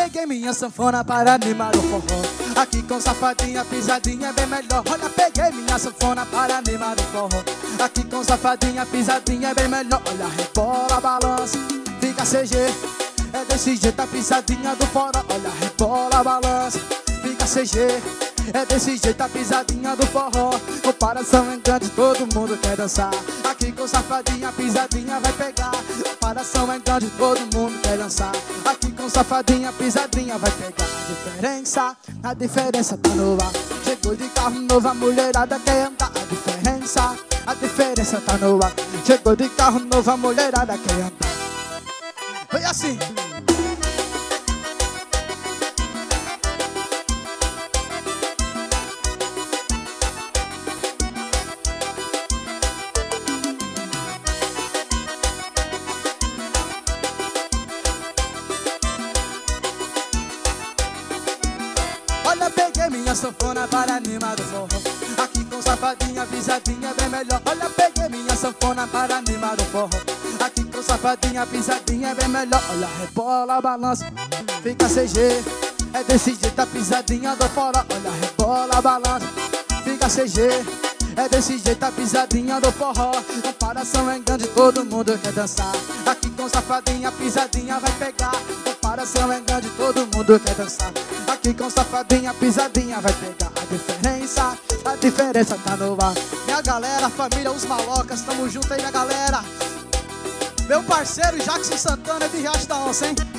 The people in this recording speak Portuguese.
peguei minha sanfona para animar o forró. Aqui com safadinha, pisadinha é bem melhor. Olha, peguei minha sanfona para animar o forró. Aqui com safadinha, pisadinha é bem melhor. Olha, rebola, balança, fica CG. É desse jeito a pisadinha do forró. Olha, rebola, balança, fica CG. É desse jeito a pisadinha do forró. Comparação é grande, todo mundo quer dançar. Aqui com safadinha, a pisadinha vai pegar. Comparação é grande, todo mundo quer dançar. Aqui com safadinha, a pisadinha vai pegar. A diferença tá no ar. Chegou de carro novo, a mulherada quer andar. A diferença tá no ar. Chegou de carro novo, a mulherada quer andar. Foi assim. Olha, peguei minha sanfona para animar o forró. Aqui com safadinha, pisadinha é bem melhor. Olha, peguei minha sanfona para animar o forró. Aqui com safadinha, pisadinha é bem melhor. Olha, rebola, balança, fica CG. É desse jeito a pisadinha do forró. Olha, rebola, balança, fica CG. É desse jeito a pisadinha do forró. Comparação é grande, todo mundo quer dançar. Aqui com safadinha, a pisadinha vai pegar. Comparação é grande, todo mundo quer dançar. Aqui com safadinha, a pisadinha vai pegar. A diferença tá no ar. Minha galera, família, os malocas, tamo junto aí, minha galera. Meu parceiro Jackson Santana de Riacho da Onça, hein?